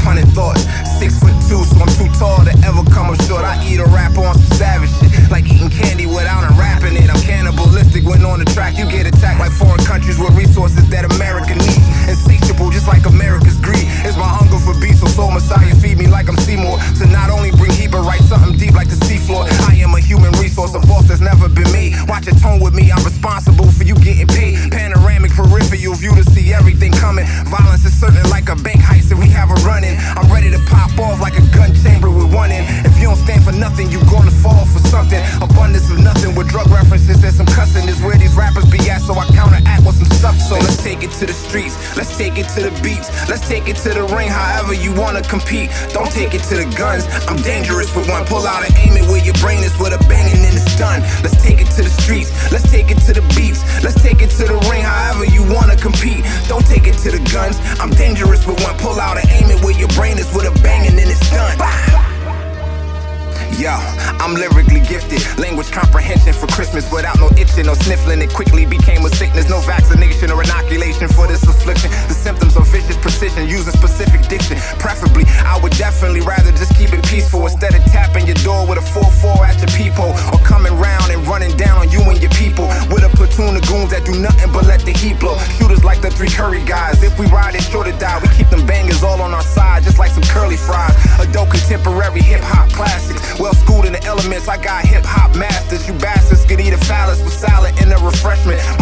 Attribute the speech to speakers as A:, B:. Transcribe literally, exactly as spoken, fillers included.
A: pun and thought. Six foot two, so I'm too tall to ever come up short. I eat a rap on some savage shit, like eating candy without unwrapping it. I'm cannibalistic when on the track. You get attacked like foreign countries with resources that America needs. Insatiable, just like America's greed. It's my hunger for beef, so Soul Messiah feed me like I'm Seymour. To not only bring heat, but write something deep like the seafloor. I am a human resource, a boss that's never been me. Watch a tone with me, I'm responsible for you getting paid. Panoramic peripheral view to see everything coming. Violence is certain like a bank heist if we have a run-in. I'm ready to pop off like a gun chamber with one end. If you don't stand for nothing, you gonna fall for something. Abundance of nothing with drug references and some cussing is where these rappers be at, so I counteract with some substance. So let's take it to the streets, let's take it to the beats, let's take it to the ring, however you wanna compete. Don't take it to the guns, I'm dangerous with one. Pull out and aim it where your brain is, with a bang and then it's done. Let's take it to the streets, let's take it to the beats, let's take it to the ring, however you wanna compete. Don't take it to the guns, I'm dangerous with one. Pull out and aim it where your brain is, with a bang and then it's done. Yo, I'm lyrically gifted. Language comprehension for Christmas without no itching or sniffling. It quickly became a sickness. No vaccination or inoculation for this affliction. The symptoms of vicious precision, using specific diction. Preferably, I would definitely rather just keep it peaceful instead of tapping your door with a four four at your peephole, or coming round and running down on you and your people with a platoon of goons that do nothing but let the heat blow. Shooters like the three Curry guys. If we ride, it's sure to die. We keep them bangers all on our side, just like some curly fries. Adult contemporary hip hop classics. Well schooled in the elements, I got hip hop masters. You bastards could eat a phallus with salad and a refreshment.